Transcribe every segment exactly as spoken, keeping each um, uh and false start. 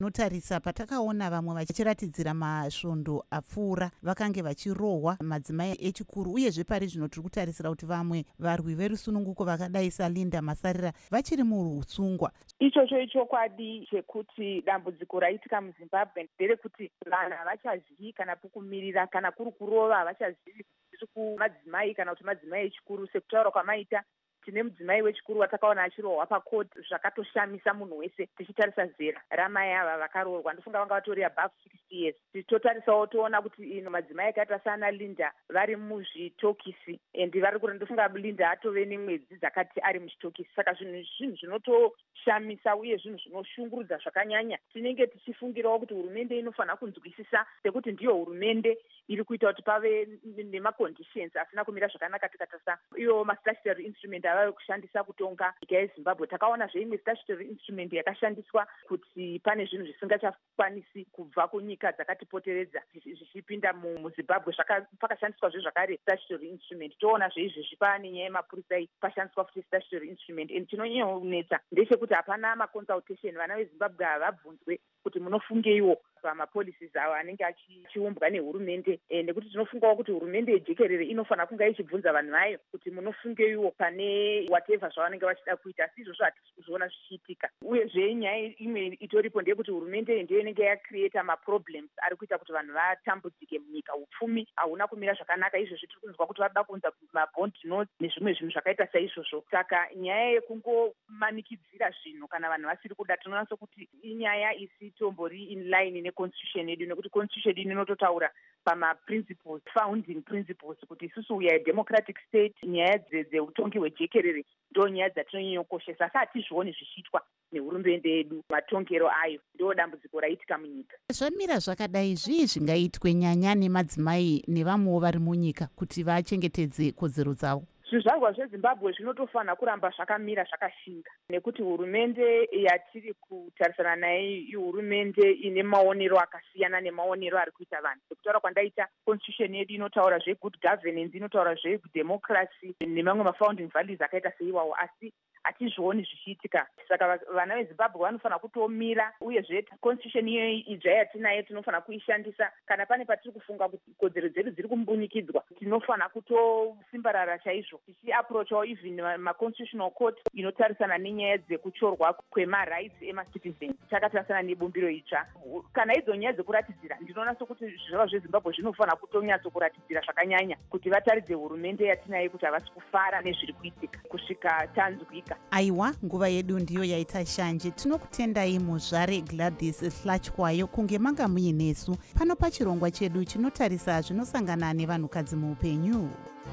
Notarisa patakaona vamwe vachiratidzira masvondo apfuura vakange vachirohwa madzimai echikuru, uyezve pari zvino tiri kutarisira kuti vamwe varwi verusununguko vakadai saLinda Masarira vachiri muusungwa. Ichocho ichokwadi chekuti dambudziko raitika muZimbabwe nderekuti vanhu havachazivi kana pokumirira, kana kuri kurova havachazivi kuti kumadzimai kana kuti madzimai echikuru. Sekutaura kwamaita, tine mudzimai wechikuru watakaona achirohwa pakoti zvakatoshamisa munhu wese. Tichitarisa zera ramai ava vakarohwa, ndofunga vanga vatori above sixty years. Tichitotarisawo toona kuti ino madzimai akaita sana Linda vari muzvitokisi, endi vari kuri ndofunga Linda atove nemwedzi dzakati ari muchitokisi. Saka zvinhu zvinhu zvinotoshamisa uye zvinhu zvinoshungurudza zvakanyanya. Tinenge tichifungirawo kuti hurumende inofanira kunzwisisa sekuti ndiyo hurumende iri kuita kuti pave nemaconditions asina kumira zvakanaka. Tikatasa iyo ma-statutory instrument avayo kushandisa kutonga nyika yeZimbabwe, takaona zveimwe statutory instrument yakashandiswa kuti pane zvinhu zvisingachakwanisi kubva kunyika dzakatipoteredza zvichipinda muZimbabwe. Pakashandiswa zve zvakare statutory instrument. Toona zveizvezvi pane nyaya yemapurisa pashandiswa futi statutory instrument. And chinonyonetsa ndechekuti hapana maconsultation. Vana veZimbabwe havabvunzwe kuti munofungeiwo pamapolicies avo anenge achiumbwa nehurumende, nekuti tinofungawo kuti hurumende yejekerere inofanira kunga ichibvunza vanhu vayo kuti munofungeiwo pane whatever zvavanenge vachida kuita. Asi izvozvo hatisi kuzviona zvichiitika. Uyezve nyaya imwe itoripo ndeyekuti hurumende ndiyo inenge yacreata maproblems ari kuita kuti vanhu vatambudzike munyika. Upfumi hauna kumira zvakanaka. Izvozvo tiri kunzwa kuti vada kuunza mabond notes nezvimwe zvinhu zvakaita saizvozvo. Saka nyaya yekungomanikidzira zvinhu kana vanhu vasiri kuda, tinoona sokuti inyaya isitombori in line neconstitution yedu, nekuti constitution yedu inototaura pamaprinciples, founding principles, kuti isusu we are a democratic state. Nyaya dzeutongi hwejekerere ndo nyaya dzatinonyanyokoshesa. Asi hatizvioni zvichiitwa nehurumende yedu, matongero ayo. Ndo dambudziko raitika munyika. Zvamira zvakadai, zvii zvingaitwe nyanya nemadzimai nevamwewo vari munyika kuti vachengetedze kodzero dzavo? Zvizvarwa zveZimbabwe zvinotofanira kuramba zvakamira zvakashinga, nekuti hurumende yatiri kutarisana nayo ihurumende ine maonero akasiyana nemaonero ari kuita vanhu. Sekutaura kwandaita, constitution yedu inotaura zvegood governance, inotaura zvedemocracy nemamwe mafounding values akaita seiwawo, asi hatizvioni zvichiitika. Saka vana veZimbabwe vanofanira kutomira, uyezve constitution iyoyi ija yatinayo tinofanira kuishandisa. Kana pane patiri kufunga kuti kodzero dzedu dziri kumbunikidzwa, tinofanira kutosimbarara chaizvo tichiaprochawo even maconstitutional court inotarisana nenyaya dzekuchorwa kwemarights emacitizens. Takatarisana nebumbiro itsva. Kana idzo nyaya dzekuratidzira, ndinoona sokuti zvizvarwa zveZimbabwe zvinofanira kutonyatsokuratidzira zvakanyanya kuti vataridze hurumende yatinayo kuti havasi kufara nezviri kuitika kusvika tanzwika. Aiwa, nguva yedu ndiyo yaita shanje. Tinokutendai muzvare Gladys Hlachwayo kunge manga muinesu pano pachirongwa chedu chinotarisa zvinosangana nevanhukadzi muupenyu.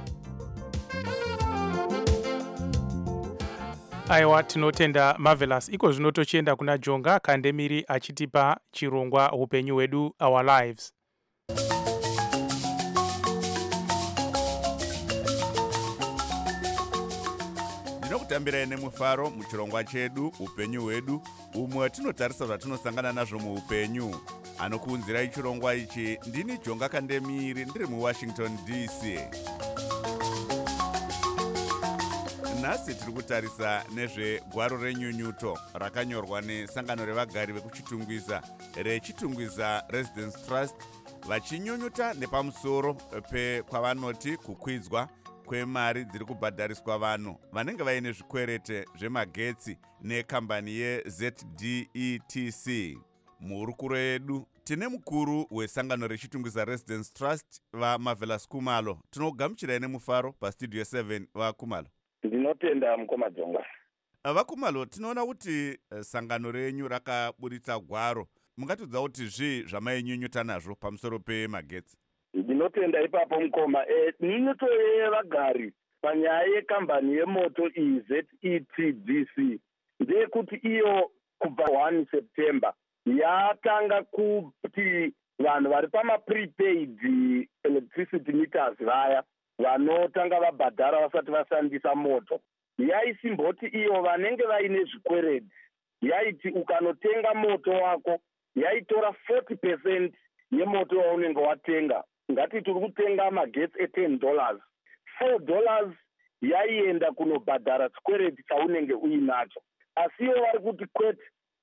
Aiwa, tinotenda Marvelous. Iko zvino tochienda kuna Jonga Kandemiri achitipa chirongwa upenyu hwedu, Our Lives. Ndinokutambirai nemufaro muchirongwa chedu upenyu hwedu, umwe tinotarisa zvatinosangana nazvo muupenyu. Anokuunzirai chirongwa ichi ndini Jonga Kandemiri, ndiri muWashington D C. Nhasi tiri kutarisa nezvegwaro renyunyuto rakanyorwa nesangano revagari vekuchitungwiza rechitungwiza Residence Trust, vachinyunyuta nepamusoro pekwavanoti kukwidzwa kwemari dziri kubhadhariswa vanhu vanenge vaine zvikwerete zvemagetsi nekambani yeZ D E T C. Muhurukuro yedu tine mukuru wesangano rechitungwiza Residence Trust, vaMarvelous Kumalo. Tinogamuchirai nemufaro pastudio seven. vaKumalo. Ndinotenda mukoma Jonga. VaKumalo, tinoona kuti sangano renyu rakaburitsa gwaro. Mungatidza kuti zvii zvamainyunyuta nazvo pamusoro pemagetsi? Ndinotenda ipapo mukoma. E, nyunyuto yevagari panyaya yekambani yemoto iyi Z E T D C ndeyekuti iyo kubva one September yatanga kuti vanhu vari pama-prepaid electricity meters vaya vanotanga vabhadhara vasati vashandisa moto, yaisimboti iyo vanenge vaine zvikwereti, yaiti ukanotenga moto wako yaitora forty percent yemoto waunenge watenga. Ngati turi kutenga magetsi e-ten dollars, four dollars yaienda kunobhadhara chikwereti chaunenge uinacho. Asiyo vari kuti kwete,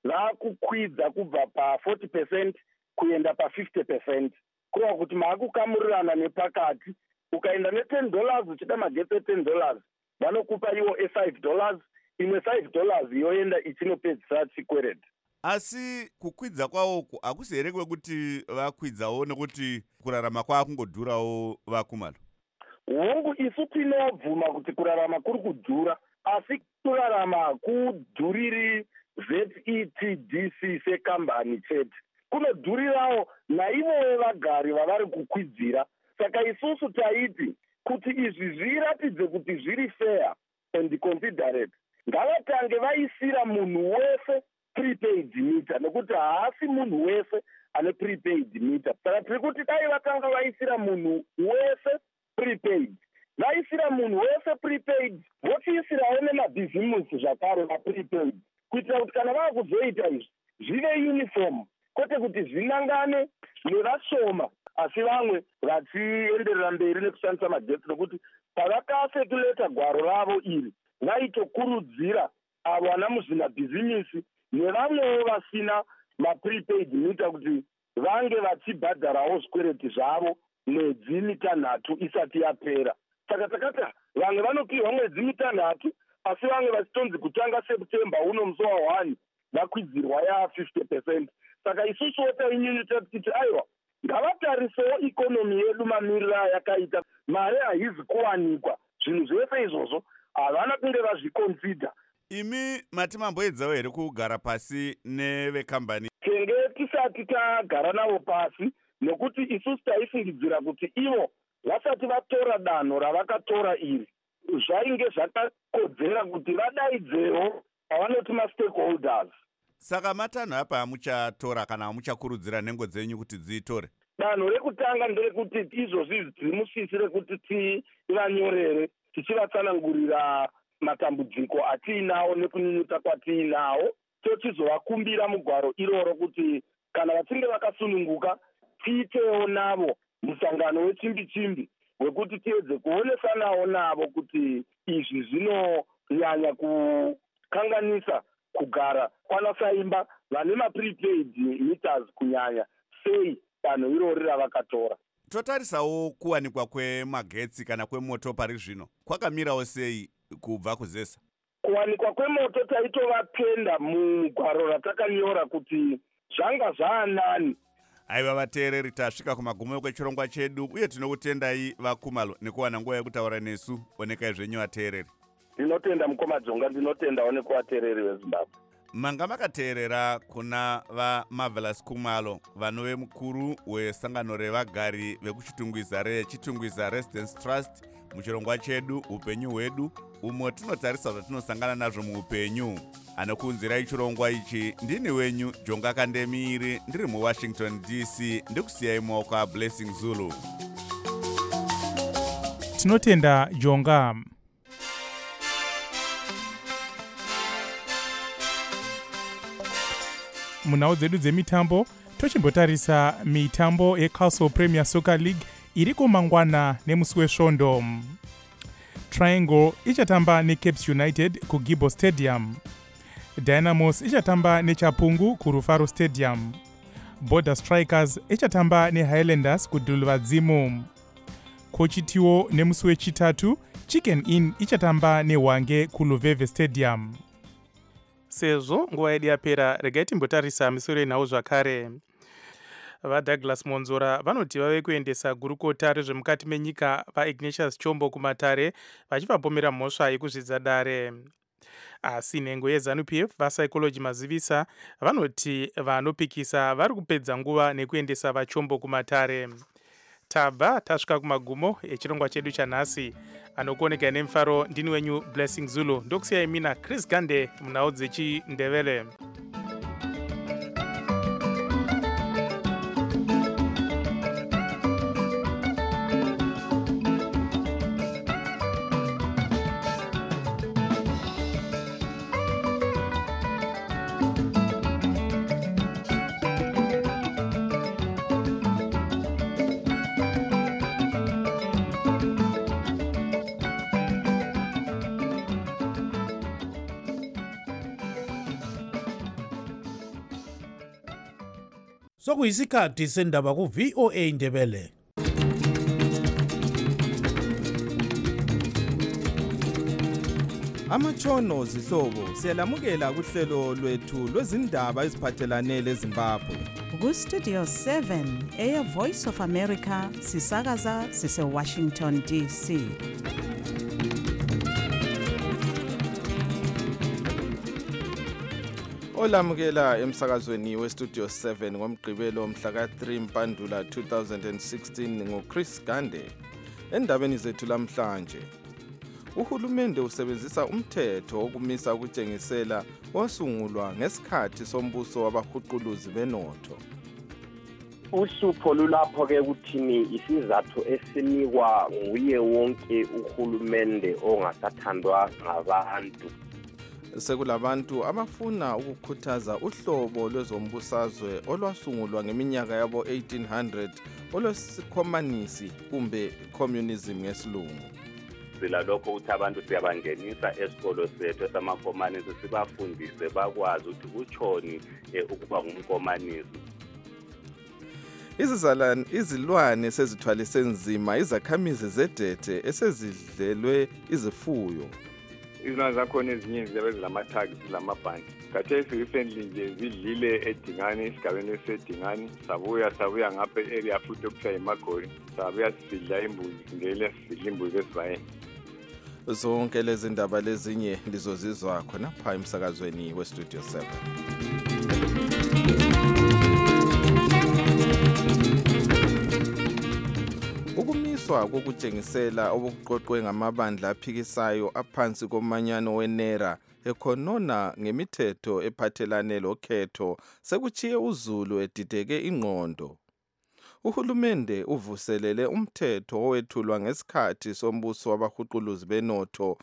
vakukwidza kubva pa-forty percent kuenda pa-fifty percent kureva kuti maakukamurirana nepakati. Ukaenda ne-ten dollars uchida magetsi e-ten dollars vanokupa iwo e-five dollars, imwe five dollars yoenda ichinopedzisa chikwereti. Asi kukwidza kwawoku hakusi here kwekuti vakwidzawo nekuti kurarama kwakungodhurawo vakumalo? Hongu isu tinobvuma kuti kurarama kuri kudhura, asi kurarama hakudhuriri Z E T D C sekambani chete, kunodhurirawo naivowo vagari vavari kukwidzira. Saka isusu taiti kuti izvi zviratidze kuti zviri fair and considerate, ngavatange vaisira munhu wese prepaid meter, nekuti haasi munhu wese ane prepaid meter. Saka tiri kuti dai vatanga vaisira munhu wese prepaid, vaisira munhu wese prepaid, vochiisirawo nemabhizimusi zvakare vaprepaid, kuitira kuti kana vava kuzoita izvi zvive uniform, kwete kuti zvinangane nevashoma asi vamwe vachienderera mberi nekushandisa magetsi, nokuti pavakasekuleta gwaro ravo iri vaitokurudzira avo vana muzvinabhizimisi nevamwewo vasina maprepaid meter kuti vange vachibhadharawo zvikwereti zvavo mwedzi mitanhatu isati yapera. Saka takati vamwe vanopiwa mwedzi mitanhatu asi vamwe vachitonzi kutanga September uno musi wa one vakwidzirwa ya fifty percent. Saka isusuwo tainyunyuta kuti aiwa ngavatarisewo ikonomi yedu mamirira yakaita, mari haizi kuwanikwa, zvinhu zvese izvozvo havana kunge vazviconsider. Imi mati mamboedzawo here kugara pasi nevekambani? Tenge tisati tagara navo pasi, nokuti isusu taifungidzira kuti ivo vasati vatora danho ravakatora iri zvainge zvakakodzera kuti vadaidzewo avanoti ma-stakeholders. Saka matanho apa amuchatora kana amuchakurudzira nhengo dzenyu kuti dziitore? Danho rekutanga nderekuti izvozvi timusisire kuti tivanyorere tichivatsanangurira matambudziko atiinawo nekunyunyuta kwatiinawo, tochizovakumbira mugwaro iroro kuti kana vachinge vakasununguka tiitewo navo musangano wechimbi chimbi wekuti tiedze kuonesanawo navo kuti izvi zvinonyanya kukanganisa kugara kwanasaimba vane maprepaid meters kunyanya sei danho irori ravakatora. Totarisawo kuwanikwa kwemagetsi kana kwemoto pari zvino kwakamirawo sei kubva kuzesa? Kuwanikwa kwemoto taitovapenda mugwaro ratakanyora kuti zvanga zvaanani. Aiva vateereri, tasvika kumagumo kwechirongwa chedu uye tinokutendai vakumalo nekuwana nguva yekutaura nesu. Onekai zvenyu vateereri. Ndinotenda mukoma Dzonga, ndinotendawo nekuvateereri veZimbabwe. Manga makateerera kuna vaMarvelous Khumalo, vanove mukuru wesangano revagari vekuchitungwiza rechitungwiza Residence Trust muchirongwa chedu upenyu hwedu, umwe tinotarisa zvatinosangana nazvo muupenyu. Anokuunzirai chirongwa ichi ndini wenyu Jonga Kandemiri, ndiri muWashington D C, ndikusiyai mumaoko aBlessing Zulu. Tinotenda Jonga. Munhau dzedu dzemitambo tochimbotarisa mitambo yeCastle Premier Soccer League iri kumangwana nemusi wesvondo. Triangle ichatamba neCapes United kuGibo Stadium. Dynamos ichatamba neChapungu kuRufaro Stadium. Border Strikers ichatamba neHighlanders kuDulvadzimu. Kochitiwo nemusi wechitatu Chicken Inn ichatamba neHwange kuLuveve Stadium. Sezvo nguva yedu yapera, regai timbotarisa misoro yenhau zvakare. VaDouglas Monzora vanoti vave kuendesa gurukota rezvemukati menyika vaIgnatius Chombo kumatare vachivapomera mhosva yekuzvidza dare. Asi nhengo yeZANU P F vaPsychology Mazivisa vanoti vanopikisa vari kupedza nguva nekuendesa vaChombo kumatare. Tabva tasvika kumagumo echirongwa chedu chanhasi. Anokuoneka nemufaro ndini wenyu Blessing Zulu, ndokusiyai mina Chris Gande munhau dzechiNdebele. sokuyisikhathi sendaba ku-V O A Ndebele. Amatshono zihlobo siyalamukela kuhlelo lwethu lwezindaba eziphathelane leZimbabwe. Ku-Studio seven, Air Voice of America, sisakaza sise Washington D C. Olamukela emsakazweni we-Studio seven ngomgqibelo mhla ka three Mpandula two thousand sixteen ngoChris Gande. Endabeni zethu lamhlanje, uhulumende usebenzisa umthetho wokumisa ukutshengisela osungulwa ngesikhathi sombuso wabahuquluzi benotho. Uhlupho lulapho-ke ukuthini isizathu esinikwa nguye wonke uhulumende ongasathandwa ngabantu. Sekulabantu abafuna ukukhuthaza uhlobo lwezombusazwe olwasungulwa ngeminyaka yabo eighteen hundred olwesikhomanisi kumbe communism ngesilungu. Sila lokho ukuthi abantu siyabangenisa esikolo sethu esamakomanisi sibafundise bakwazi ukuthi kutshoni ukuba ngumkomanisi. Izizalwane izilwane sezithwalise nzima izakhamizi zedethe esezidlelwe izifuyo. Izilwane zakhona ezinye ziyabe zilamathagi zilamabhanti. Khathesi recently nje zidlile eDingani esigabeni esedingani sabuya sabuya ngapha e-area futhi okuthiwa yiMagori sabuya sidla imbuzi singele sidla imbuzi esibayeni. Zonke lezi ndaba lezinye lizozizwa khona pha emsakazweni we-Studio seven. Ukumiswa kokutshengisela obuqoqwe ngamabandla aphikisayo aphansi komanyano wenera ekhonona ngemithetho ephathelane lokhetho sekuchiye uZulu edideke ingqondo. Uhulumende uvuselele umthetho owethulwa ngesikhathi sombuso wabahuquluzi benotho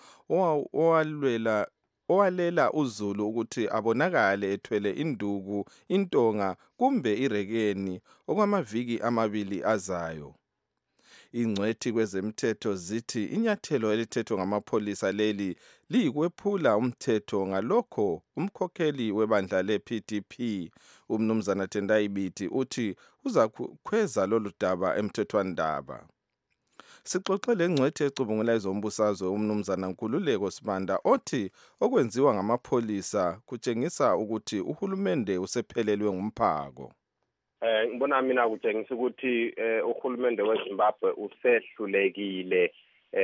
owalwela owalela uZulu ukuthi abonakale ethwele induku, intonga kumbe irekeni okwamaviki amabili azayo. Ingcwethi kwezemthetho zithi inyathelo elithethwe ngamapholisa leli liyikwephula umthetho, ngalokho umkhokheli webandla le-P D P umnumzana Tendai Biti uthi uza kukhweza lolu daba emthethwandaba. Sixoxe lengcwethi ecubungula ezombusazwe umnumzana Nkululeko Sibanda othi okwenziwa ngamapholisa kutshengisa ukuthi uhulumende usephelelwe ngumphako. Eh ngibona mina kutshengisa ukuthi uhulumende weZimbabwe usehlulekile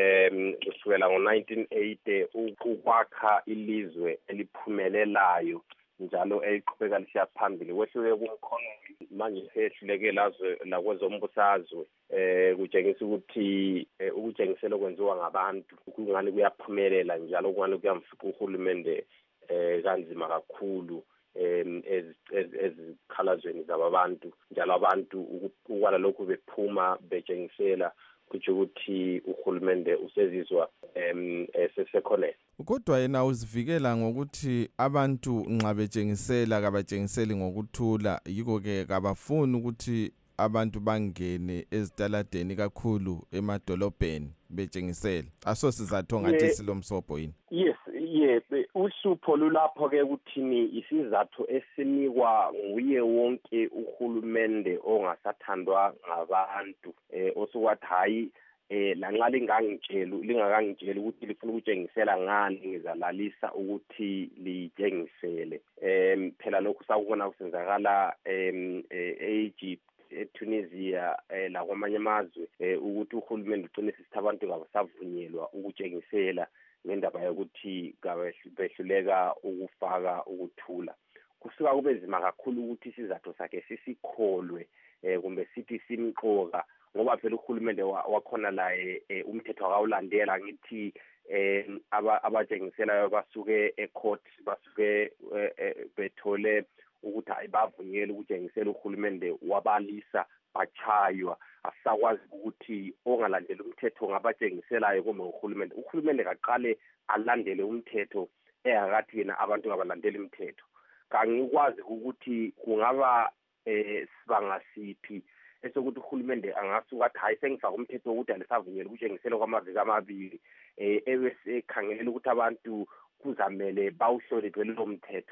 em kusukela ngo nineteen eighty ukwakha ilizwe eliphumelelayo njalo eliqhubeka lisiya phambili. Wehluleke kumkhono manje sehluleke lazwe lakwezombusazwe eh kutshengisa ukuthi ukutshengisela okwenziwa ngabantu kungani kuyaphumelela njalo kungani kuyamfuqa uhulumende eh kanzima kakhulu em ezikhalazweni zabantu njalo abantu ukwala lokhu bephuma betshengisela kuthi ukuthi uhulumende usezizwa em esesekhonela. Kodwa yena uzivikela ngokuthi abantu nxa betshengisela kabatshengiseli ngokuthula, yiko ke kabafuni ukuthi abantu bangene ezitaladeni kakhulu emadolobheni betshengisela. Asosizathu ngathi silomsobho yini? Yes, yes, uhlupho lulapho-ke ukuthini isizathu esinikwa nguye wonke uhulumende ongasathandwa ngabantu eh osukwathi hayi eh lanxa lingangitshela lingakangitshela ukuthi lifuna ukutshengisela ngani ngizalalisa ukuthi litshengisele. Em phela lokhu sakubona kusenzakala em e-Egypt, eTunisia eh la kwamanye amazwe ukuthi uhulumende ugcine sisithi abantu kabasavunyelwa ukutshengisela ngendaba yokuthi behluleka ukufaka ukuthula. Kusuka kube nzima kakhulu ukuthi isizathu sakhe sisikholwe eh kumbe sithi simqoka ngoba phela uhulumende wakhona la umthetho akawulandela ngithi eh abatshengiselayo basuke ecourt basuke bethole ukuthi ayibavunyele ukutshengisela uhulumende wabalisa bachaywa. Asakwazi ukuthi ongalandela umthetho ngabatshengiselayo kumbe uhulumende uhulumende kaqale alandele umthetho ehakathi yena abantu ngabalandela imithetho. Kangikwazi ukuthi kungaba eh sibangasiphi esokuthi uhulumende angasuka athi hayi sengifaka umthetho ukuthi alisavunyelwe ukutshengisela kwamaviki amabili eh ebese khangela ukuthi abantu kuzamele bawuhloniphe lo mthetho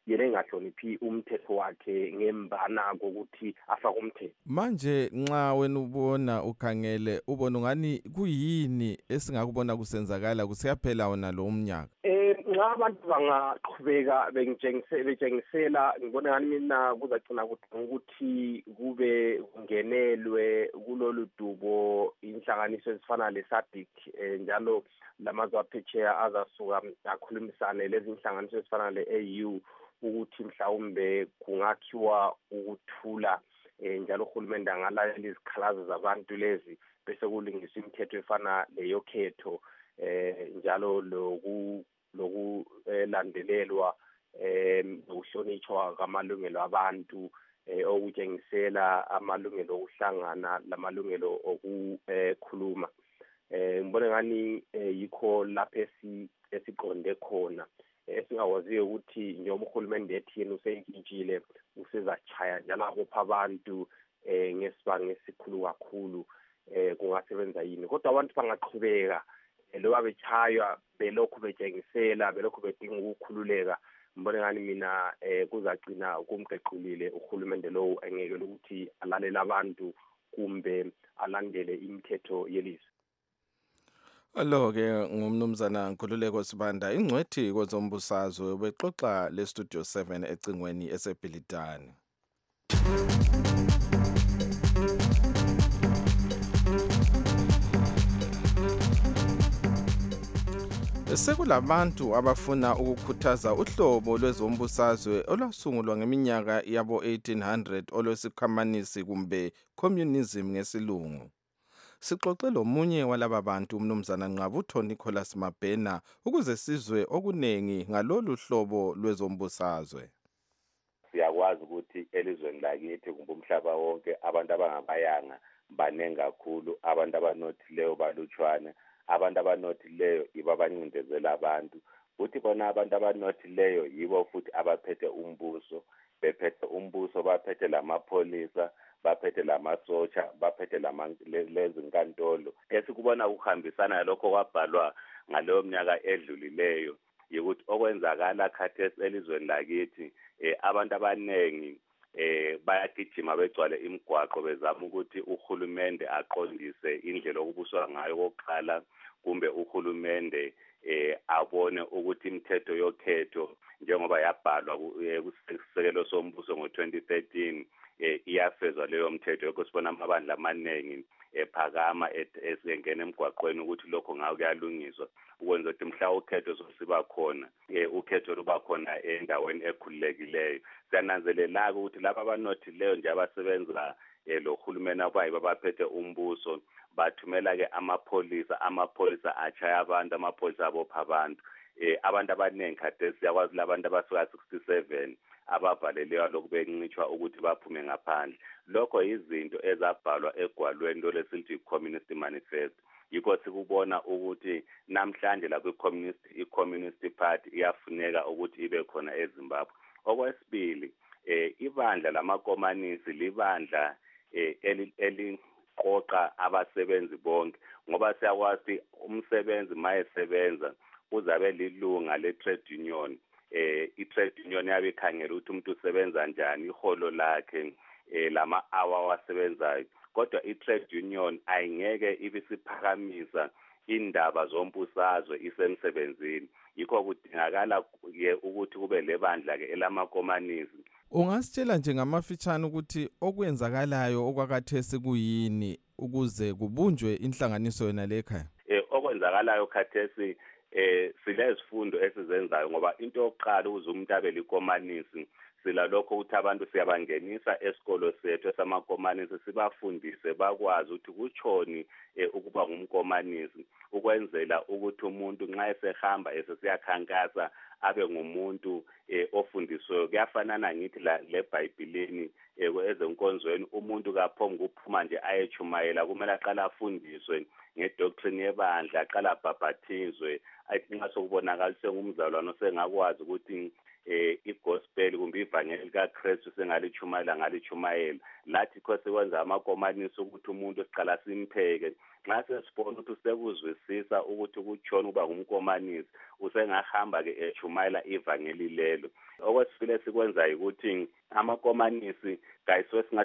yena engahloniphi umthetho wakhe ngembana kokuthi afake umthetho. Manje nxa wena ubona ukhangele ubona ngani kuyini esingakubona kusenzakala kusiyaphela wona lo umnyaka? Eh nxa abantu bangaqhubeka bentshengisela ngibona ngani mina kuzagcina ukuthi kube kungenelwe kulolu dubo inhlanganiso ezifana le-SADC njalo lamazwe aphesheya azasuka akhulumisane lezi inhlanganiso ezifana le-A U ukuthi mhlawumbe kungakhiwa ukuthula njalo uhulumende angalalela izikhalazo zabantu lezi bese kulingiswa imithetho efana leyokhetho eh njalo loku lokulandelelwa em ukuhlonishwa kwamalungelo abantu okutshengisela amalungelo okuhlangana lamalungelo okukhuluma. Eh ngibona ngani yikho lapho esiqonde khona esingawaziyo ukuthi njengoba uhulumende ethi yena useyintshile usezachaya njalo akupha abantu eh ngesibanga esikhulu kakhulu eh kungasebenza yini kodwa abantu bangaqhubeka loba bechaywa belokhu betshengisela belokhu bedinga ukukhululeka ngibona ngani mina eh kuzagcina kumgequlile uhulumende lo engeke ukuthi alalela abantu kumbe alandele imithetho yelizwe. Allo ke ngumnumzana Nkululeko Sibanda ingcwethi kwezombusazwe bexoxa le Studio seven ecingweni eseBhilitani. Sekulabantu abafuna ukukhuthaza uhlobo lwezombusazwe olwasungulwa ngeminyaka yabo eighteen hundred olwesikhamanisi kumbe communism ngesilungu. Sixoxe lomunye walaba bantu umnumzana Nqabutho Nicholas Mabhena ukuze sizwe okunengi ngalolu hlobo lwezombusazwe. Siyakwazi ukuthi elizweni lakithi kumbe umhlaba wonke abantu abangabayanga banengi kakhulu, abantu abanothileyo balutshwana, abantu abanothileyo yibo abancindezela abantu, futhi bona abantu abanothileyo yibo futhi abaphethe umbuso, bephethe umbuso baphethe lamapholisa, baphethe lamasotsha, baphethe lezi nkantolo. Esikubona ukuhambisana lokho kwabhalwa ngaleyo minyaka edlulileyo yikuthi okwenzakala khathesi elizweni lakithi eh abantu abanengi eh bayagijima begcwale imigwaqo bezama ukuthi uhulumende aqondise indlela okubuswa ngayo kokuqala kumbe uhulumende eh abone ukuthi imithetho yokhetho njengoba yabhalwa kusekelo sombuso ngo twenty thirteen eh iyafezwa leyo mthetho yokusibona amabandla amaningi ephakama esengena emgwaqweni ukuthi lokho ngayo kuyalungiswa ukwenza ukuthi mhla ukhetho sosiba khona eh ukhetho luba khona endaweni ekhululekileyo. Siyananzelela ukuthi laba abanothileyo nje abasebenza lo hulumeni abayiba baphethe umbuso bathumela ke amapholisa amapholisa achaya abantu amapholisa abopha abantu eh abantu abanengi khathesi siyakwazi labantu abasuka sixty-seven abavalelewa lokubencishwa ukuthi baphume ngaphandle. Lokho izinto ezabhalwa egwalweni lo lesilithi communist manifesto. Yikho sikubona ukuthi namhlanje la kwi-communist i-communist party iyafuneka ukuthi ibe khona eZimbabwe. Okwesibili eh ibandla lamakomanisi libandla eh eliqoqa abasebenzi bonke ngoba siyakwazi umsebenzi mayesebenza uzabe lilunga le-trade union. Eh i-trade union yabe ikhangela ukuthi umuntu usebenza njani, iholo lakhe eh lama hour wasebenzayo, kodwa i-trade union ayingeke ibisiphakamisa indaba zombusazwe isemsebenzini. Yikho kudingakala ukuthi kube lebandla ke elamakomanisi. Ungasitshela nje ngamafitshane ukuthi okwenzakalayo okwakathesi kuyini ukuze kubunjwe inhlanganiso yona lekhaya? Eh okwenzakalayo khathesi eh silezifundo esizenzayo ngoba into yokuqala ukuze umuntu abe likomanisi sila lokho ukuthi abantu siyabangenisa esikolo sethu esamakomanisi sibafundise bakwazi ukuthi kuchoni ukuba ngumkomanisi ukwenzela ukuthi umuntu nxa esehamba esesiyakhankasa abe ngumuntu ofundiswe. Kuyafanana ngithi la leBhayibhelini ezenkonzweni umuntu kaphombe ukuphuma nje ayechumayela, kumele aqala afundiswe ngedoctrine yebandla, aqala abhabhathizwe. Ayinxa sokubonakala sengumzalwane osengakwazi ukuthi eh igospel kumbe ivangeli likaKristu sengalichumayela ngalichumayela lathi kho sekwenza amakomanisi ukuthi umuntu siqala simpheke nxa sesibona ukuthi usekuzwisisa ukuthi ukutshona uba ngumkomanisi usengahamba ke echumayela ivangeli lelo okwesifile sikwenza ukuthi amakomanisi kayiswe